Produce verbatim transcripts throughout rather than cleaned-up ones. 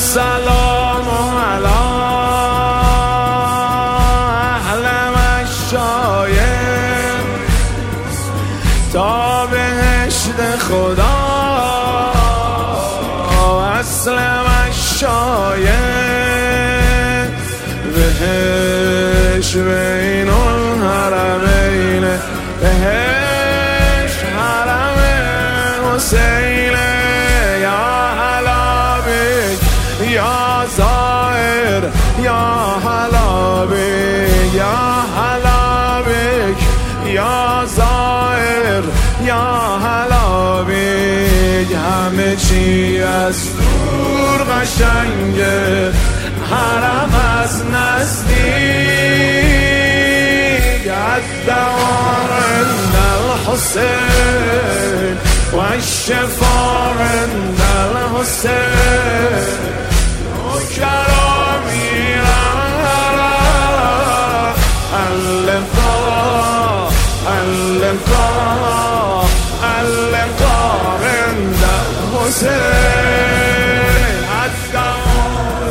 السلام علی اهل مشایخ تا بهشت خدا اصل مشایخ بهش بین الحرمین بهش حرم حسین یا حلابی یا زائر یا حلابی یا حلابی یا زائر یا حلابی همه چی از دور قشنگه حرم از نزدیک از دوار الحسین و الشفاء عند الحسین نوکرامی اللقاء اللقاء اللقاء عند الحسین از دوار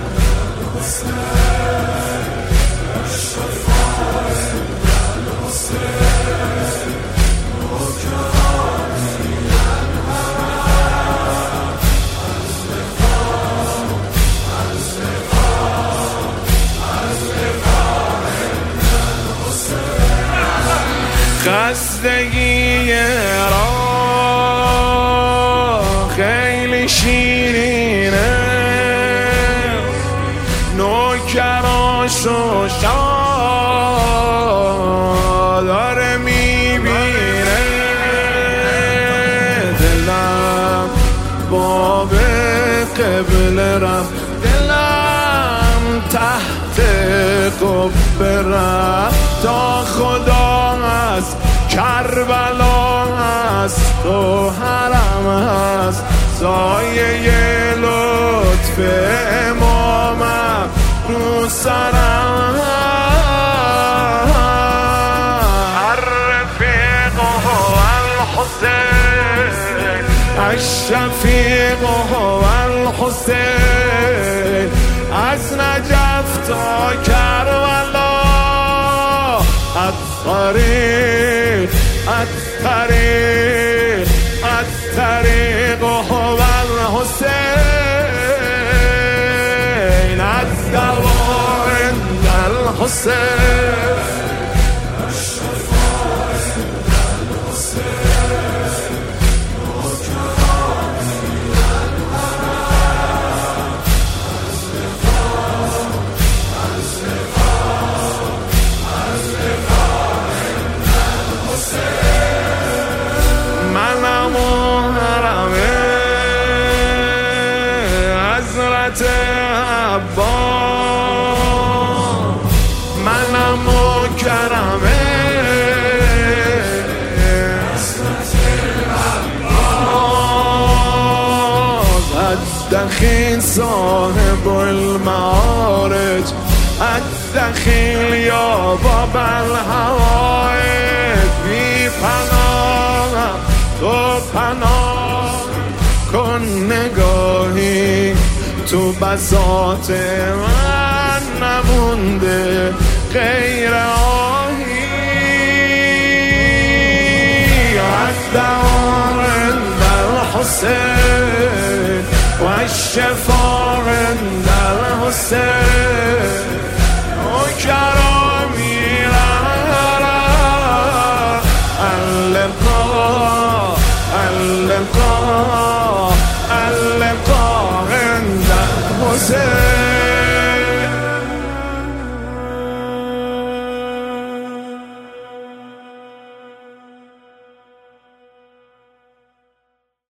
الحسین الشفاء عند الحسین خستگی را خیلی شیرینه نوکراش و شاه داره میبینه دلم باب قبله رفت دلم تحت قبه رفت تا خدا هست کربلا هست تو حرم هست سایه لطف امامم رو سرم الرفیق و الحسین الشفیق و الحسین از نجف تا کربلا الطريق الطريق الطريق هو الحسين الدواء عند الحسين الشفاء عند الحسين نوكرامي الحرام الزفاف الزفاف منم و حرمه حضرت عباس منم و کرمه حضرت عباس الدخیل صاحب المعارج الدخیل یا باب الحوائج بی پناه تو پناه کن نگاهی تو بساط من نمونده غیر آهی الدوار عند الحسین و الشفاء عند الحسین